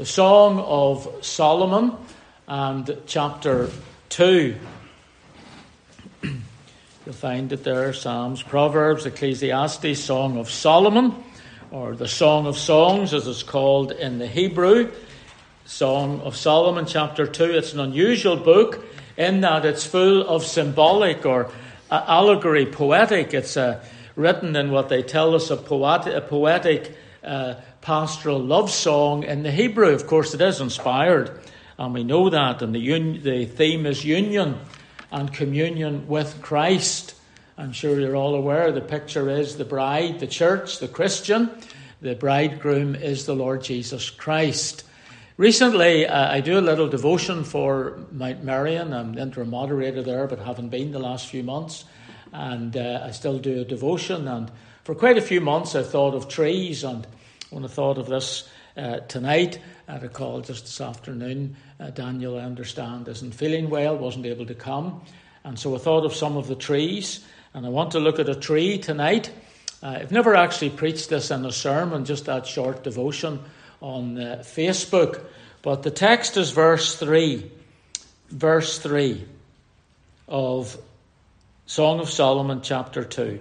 the Song of Solomon and chapter 2. You'll find it there, Psalms, Proverbs, Ecclesiastes, Song of Solomon, or the Song of Songs as it's called in the Hebrew. Song of Solomon, chapter 2. It's an unusual book in that it's full of symbolic or allegory, poetic. It's written in what they tell us a poetic pastoral love song in the Hebrew. Of course, it is inspired, and we know that. And the theme is union and communion with Christ. I'm sure you're all aware the picture is the bride, the church, the Christian. The bridegroom is the Lord Jesus Christ. Recently, I do a little devotion for Mount Merion. I'm the interim moderator there, but haven't been the last few months. And I still do a devotion. And for quite a few months, I've thought of trees. And when I thought of this tonight, I had a call just this afternoon. Daniel, I understand, isn't feeling well, wasn't able to come. And so I thought of some of the trees. And I want to look at a tree tonight. I've never actually preached this in a sermon, just that short devotion on Facebook. But the text is verse 3 of Song of Solomon, chapter 2.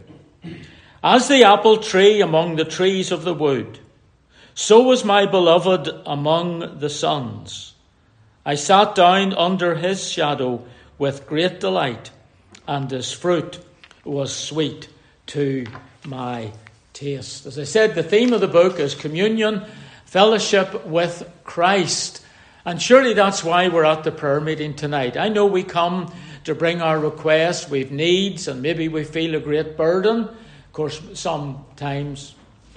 As the apple tree among the trees of the wood, so was my beloved among the sons. I sat down under his shadow with great delight, and his fruit was sweet to my taste. As I said, the theme of the book is communion, fellowship with Christ. And surely that's why we're at the prayer meeting tonight. I know we come to bring our requests, we've needs, and maybe we feel a great burden. Of course, sometimes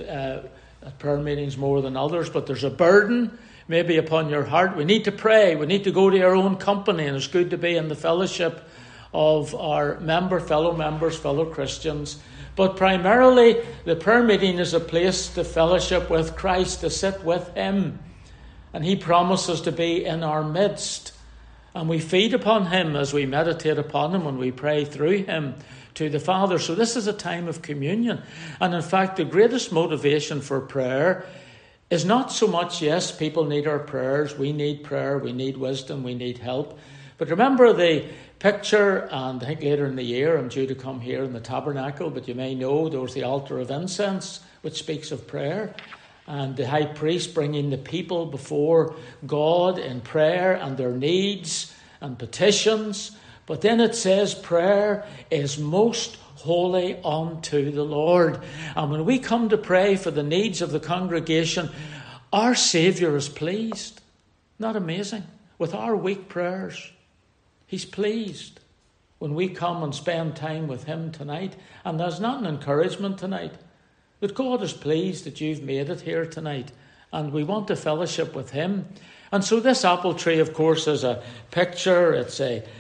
at prayer meetings more than others, but there's a burden maybe upon your heart. We need to pray, we need to go to our own company, and it's good to be in the fellowship of our fellow members, fellow Christians. But primarily, the prayer meeting is a place to fellowship with Christ, to sit with him. And he promises to be in our midst. And we feed upon him as we meditate upon him and we pray through him to the Father. So this is a time of communion. And in fact, the greatest motivation for prayer is not so much, yes, people need our prayers, we need prayer, we need wisdom, we need help. But remember the picture, and I think later in the year I'm due to come here in the tabernacle, but you may know there was the altar of incense, which speaks of prayer, and the high priest bringing the people before God in prayer and their needs and petitions. But then it says prayer is most holy unto the Lord. And when we come to pray for the needs of the congregation, our Saviour is pleased. Not amazing? With our weak prayers, he's pleased when we come and spend time with him tonight. And there's not an encouragement tonight, but God is pleased that you've made it here tonight. And we want to fellowship with him. And so this apple tree, of course, is a picture. It's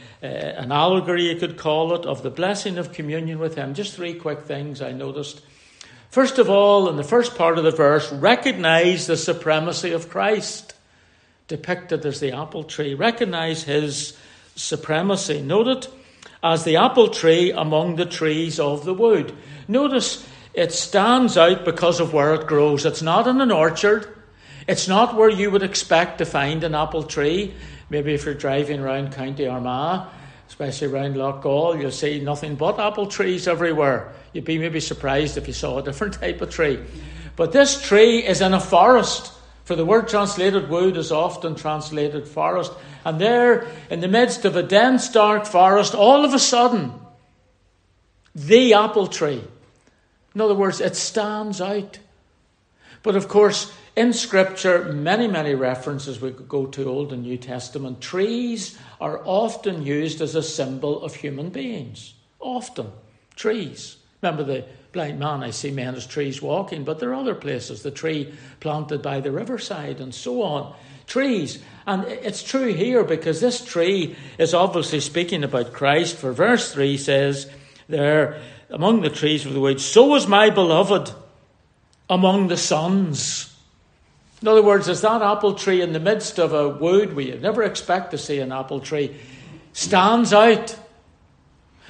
an allegory, you could call it, of the blessing of communion with him. Just three quick things I noticed. First of all, in the first part of the verse, recognize the supremacy of Christ, depicted as the apple tree. Recognize his supremacy. Note it as the apple tree among the trees of the wood. Notice it stands out because of where it grows. It's not in an orchard. It's not where you would expect to find an apple tree. Maybe if you're driving around County Armagh, especially around Loughgall, you'll see nothing but apple trees everywhere. You'd be maybe surprised if you saw a different type of tree. But this tree is in a forest. For the word translated wood is often translated forest. And there, in the midst of a dense, dark forest, all of a sudden, the apple tree. In other words, it stands out. But of course, in Scripture, many references we could go to Old and New Testament. Trees are often used as a symbol of human beings. Often. Trees. Remember the blind man, I see men as trees walking, but there are other places. The tree planted by the riverside and so on. Trees. And it's true here because this tree is obviously speaking about Christ. For verse 3 says there, among the trees of the wood, so was my beloved among the sons. In other words, as that apple tree in the midst of a wood where you'd never expect to see an apple tree stands out.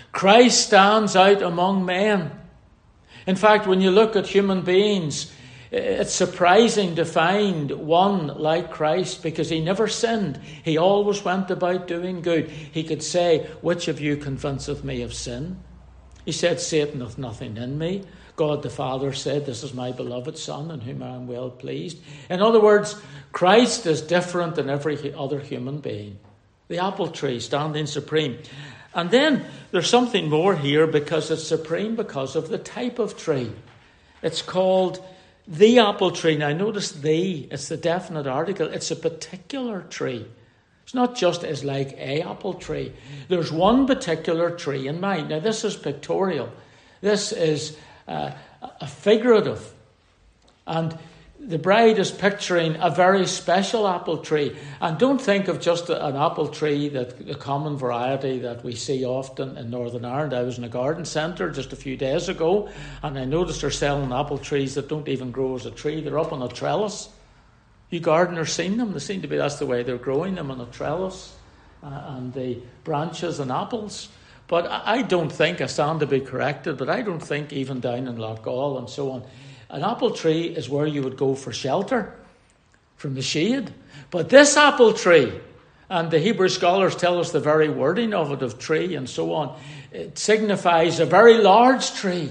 Christ stands out among men. In fact, when you look at human beings, It's surprising to find one like Christ, because he never sinned. He always went about doing good. He could say, which of you convinceth me of sin? He said, Satan hath nothing in me. God the Father said, this is my beloved Son, in whom I am well pleased. In other words, Christ is different than every other human being. The apple tree standing supreme. And then there's something more here, because it's supreme because of the type of tree. It's called the apple tree. Now notice it's the definite article. It's a particular tree. It's not just as like a apple tree. There's one particular tree in mind. Now this is pictorial. This is a figurative. And the bride is picturing a very special apple tree. And don't think of just an apple tree, that the common variety that we see often in Northern Ireland. I was in a garden centre just a few days ago, and I noticed they're selling apple trees that don't even grow as a tree. They're up on a trellis. You gardeners seen them? They seem to be, that's the way they're growing them, on a trellis, and the branches and apples. But I don't think, I stand to be corrected, but I don't think even down in Loughgall and so on, an apple tree is where you would go for shelter from the shade. But this apple tree, and the Hebrew scholars tell us the very wording of it, of tree and so on, it signifies a very large tree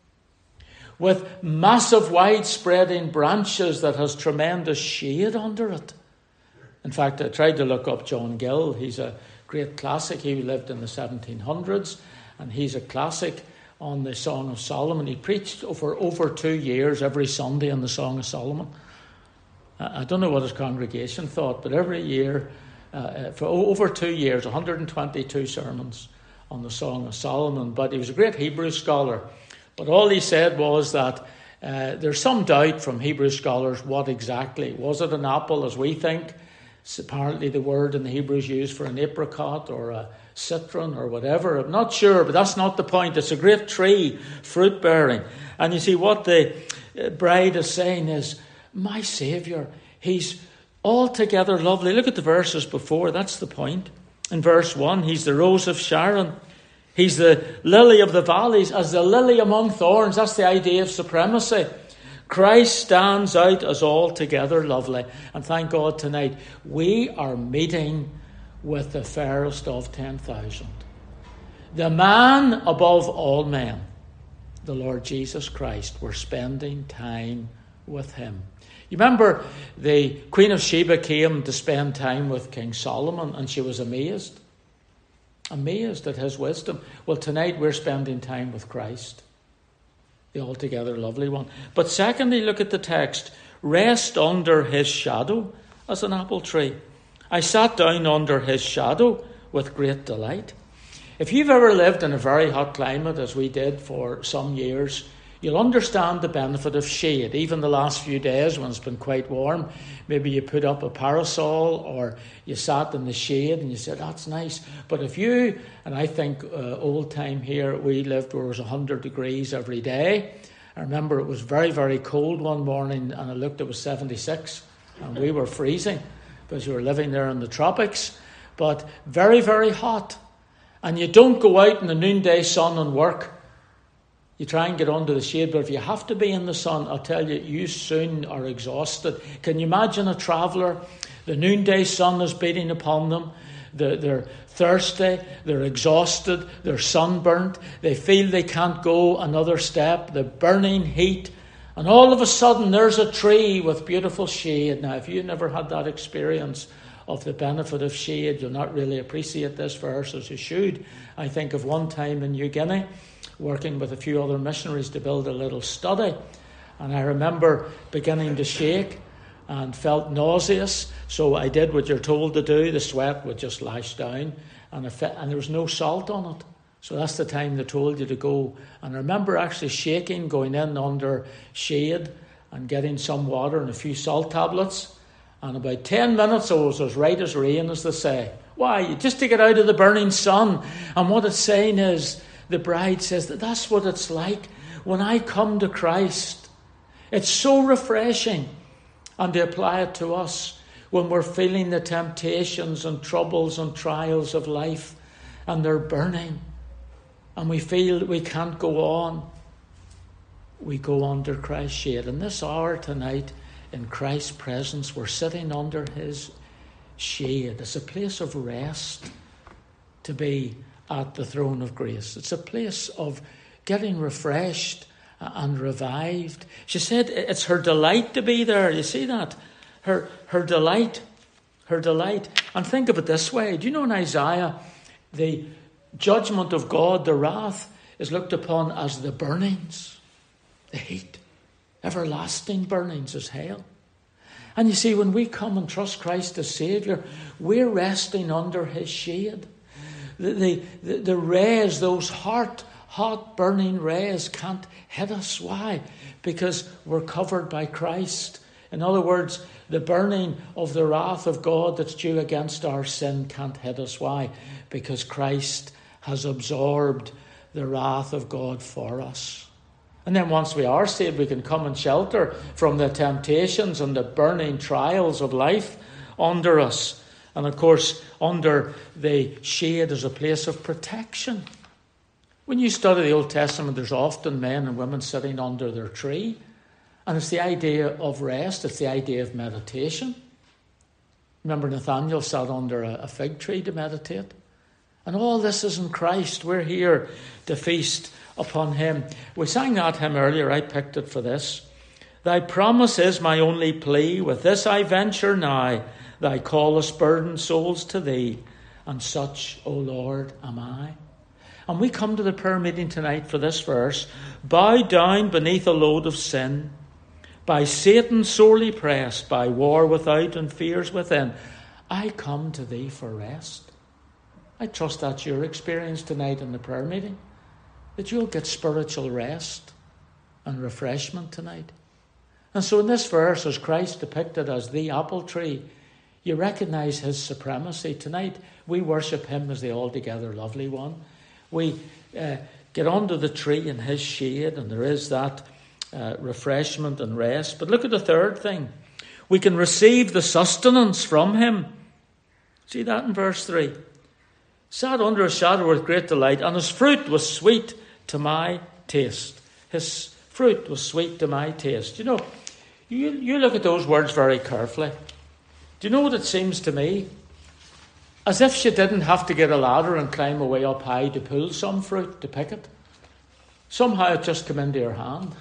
with massive wide-spreading branches that has tremendous shade under it. In fact, I tried to look up John Gill. He's a great classic. He lived in the 1700s, and he's a classic on the Song of Solomon. He preached for over 2 years every Sunday on the Song of Solomon. I don't know what his congregation thought, but every year, for over 2 years, 122 sermons on the Song of Solomon. But he was a great Hebrew scholar. But all he said was that there's some doubt from Hebrew scholars what exactly. Was it an apple, as we think? It's apparently the word in the Hebrew is used for an apricot or a citron or whatever. I'm not sure, but that's not the point. It's a great tree, fruit bearing. And you see, what the bride is saying is, my Saviour, he's altogether lovely. Look at the verses before, that's the point. In verse 1, he's the rose of Sharon. He's the lily of the valleys, as the lily among thorns. That's the idea of supremacy. Christ stands out as altogether lovely. And thank God tonight, we are meeting with the fairest of 10,000. The man above all men, the Lord Jesus Christ. We're spending time with him. You remember the Queen of Sheba came to spend time with King Solomon, and she was amazed at his wisdom. Well, tonight we're spending time with Christ, the altogether lovely one. But secondly, look at the text. Rest under his shadow as an apple tree. I sat down under his shadow with great delight. If you've ever lived in a very hot climate, as we did for some years, you'll understand the benefit of shade. Even the last few days when it's been quite warm, maybe you put up a parasol or you sat in the shade and you said, that's nice. But if you, and I think old time here, we lived where it was 100 degrees every day. I remember it was very, very cold one morning, and I looked, it was 76, and we were freezing because we were living there in the tropics. But very, very hot. And you don't go out in the noonday sun and work. You try and get under the shade, but if you have to be in the sun, I'll tell you, you soon are exhausted. Can you imagine a traveller? The noonday sun is beating upon them. They're thirsty, they're exhausted, they're sunburnt, they feel they can't go another step, the burning heat, and all of a sudden there's a tree with beautiful shade. Now, if you never had that experience of the benefit of shade, you'll not really appreciate this verse as you should. I think of one time in New Guinea, working with a few other missionaries to build a little study, and I remember beginning to shake and felt nauseous, so I did what you're told to do. The sweat would just lash down, and there was no salt on it. So that's the time they told you to go. And I remember actually shaking, going in under shade and getting some water and a few salt tablets. And about 10 minutes I was as right as rain, as they say. Why? Just to get out of the burning sun. And what it's saying is, the bride says that's what it's like when I come to Christ. It's so refreshing. And to apply it to us when we're feeling the temptations and troubles and trials of life, and they're burning, and we feel we can't go on. we go under Christ's shade. In this hour tonight, in Christ's presence, we're sitting under his shade. It's a place of rest to be at the throne of grace. It's a place of getting refreshed and revived. She said it's her delight to be there. You see that? Her delight. Her delight. And think of it this way. Do you know in Isaiah, the judgment of God, the wrath, is looked upon as the burnings, the heat. Everlasting burnings is hell. And you see, when we come and trust Christ as Saviour, we're resting under his shade. The rays, those hot burning rays can't hit us. Why? Because we're covered by Christ. In other words, the burning of the wrath of God that's due against our sin can't hit us. Why? Because Christ has absorbed the wrath of God for us. And then once we are saved, we can come and shelter from the temptations and the burning trials of life under us. And of course, under the shade is a place of protection. When you study the Old Testament, there's often men and women sitting under their tree. And it's the idea of rest. It's the idea of meditation. Remember, Nathaniel sat under a fig tree to meditate. And all this is in Christ. We're here to feast upon him. We sang that hymn earlier. I picked it for this. Thy promise is my only plea. With this I venture nigh. Thy callest burdened souls to thee. And such, O Lord, am I. And we come to the prayer meeting tonight for this verse. Bow down beneath a load of sin. By Satan sorely pressed. By war without and fears within. I come to thee for rest. I trust that's your experience tonight in the prayer meeting. That you'll get spiritual rest and refreshment tonight. And so in this verse, as Christ depicted as the apple tree, you recognize his supremacy. Tonight, we worship him as the altogether lovely one. We get under the tree in his shade, and there is that refreshment and rest. But look at the third thing. We can receive the sustenance from him. See that in verse 3. Sat under a shadow with great delight, and his fruit was sweet to my taste. His fruit was sweet to my taste. You know, you look at those words very carefully. Do you know what it seems to me? As if she didn't have to get a ladder and climb away up high to pull some fruit, to pick it. Somehow it just came into her hand.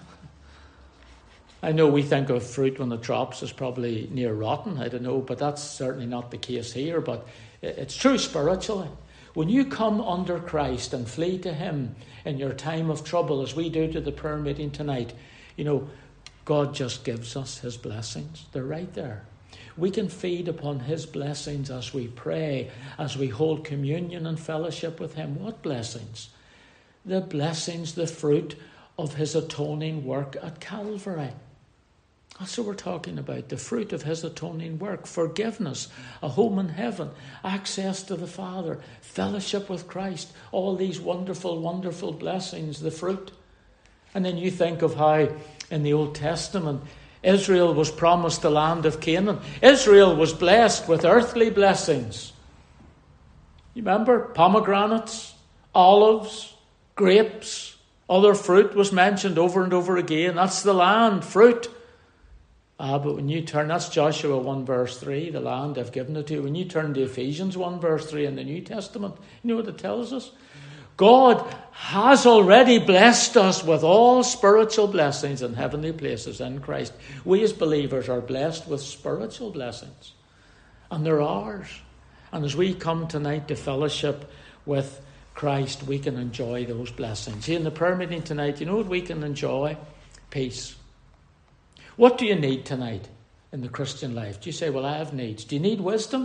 I know we think of fruit when it drops as probably near rotten, I don't know, but that's certainly not the case here. But it's true spiritually. When you come under Christ and flee to him in your time of trouble, as we do to the prayer meeting tonight, you know, God just gives us his blessings. They're right there. We can feed upon his blessings as we pray, as we hold communion and fellowship with him. What blessings? The blessings, the fruit of his atoning work at Calvary. That's what we're talking about, the fruit of his atoning work. Forgiveness, a home in heaven, access to the Father, fellowship with Christ, all these wonderful, wonderful blessings, the fruit. And then you think of how in the Old Testament, Israel was promised the land of Canaan. Israel was blessed with earthly blessings. You remember? Pomegranates, olives, grapes, other fruit was mentioned over and over again. That's the land, fruit. But when you turn, that's Joshua 1 verse 3, the land I've given it to you. When you turn to Ephesians 1 verse 3 in the New Testament, you know what it tells us? God has already blessed us with all spiritual blessings in heavenly places in Christ. We as believers are blessed with spiritual blessings. And they're ours. And as we come tonight to fellowship with Christ, we can enjoy those blessings. See, in the prayer meeting tonight, you know what we can enjoy? Peace. What do you need tonight in the Christian life? Do you say, well, I have needs. Do you need wisdom?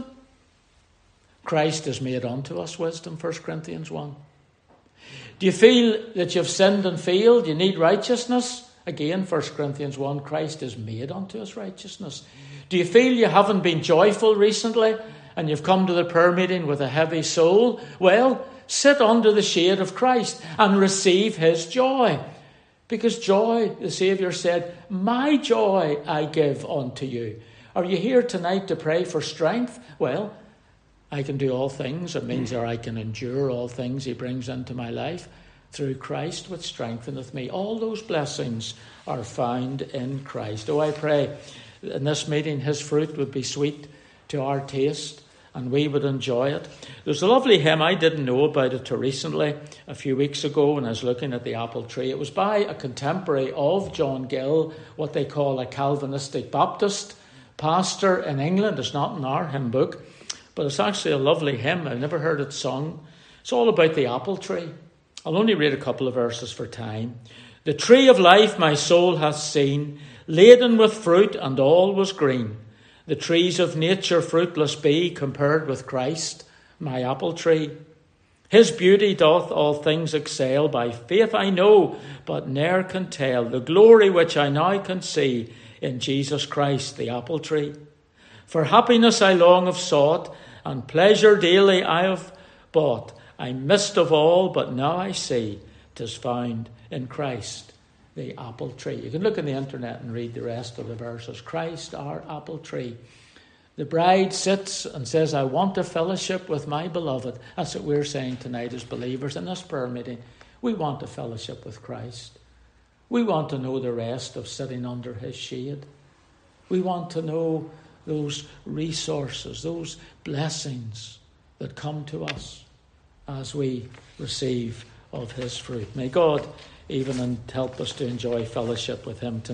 Christ has made unto us wisdom, 1 Corinthians 1. Do you feel that you've sinned and failed? You need righteousness? Again, 1 Corinthians 1, Christ has made unto us righteousness. Do you feel you haven't been joyful recently and you've come to the prayer meeting with a heavy soul? Well, sit under the shade of Christ and receive his joy. Because joy, the Saviour said, my joy I give unto you. Are you here tonight to pray for strength? Well, I can do all things. It means that I can endure all things he brings into my life. through Christ which strengtheneth me. All those blessings are found in Christ. Oh, I pray in this meeting his fruit would be sweet to our taste and we would enjoy it. There's a lovely hymn, I didn't know about it till recently, a few weeks ago when I was looking at the apple tree. It was by a contemporary of John Gill, what they call a Calvinistic Baptist pastor in England. It's not in our hymn book, but it's actually a lovely hymn. I've never heard it sung. It's all about the apple tree. I'll only read a couple of verses for time. The tree of life my soul hath seen, laden with fruit, and all was green. The trees of nature fruitless be, compared with Christ, my apple tree. His beauty doth all things excel. By faith I know, but ne'er can tell, the glory which I now can see in Jesus Christ, the apple tree. For happiness I long have sought, and pleasure daily I have bought. I missed of all, but now I see 'tis found in Christ, the apple tree. You can look on the internet and read the rest of the verses. Christ, our apple tree. The bride sits and says, I want to fellowship with my beloved. That's what we're saying tonight as believers in this prayer meeting. We want to fellowship with Christ. We want to know the rest of sitting under his shade. We want to know those resources, those blessings that come to us as we receive of his fruit. May God even help us to enjoy fellowship with him tonight.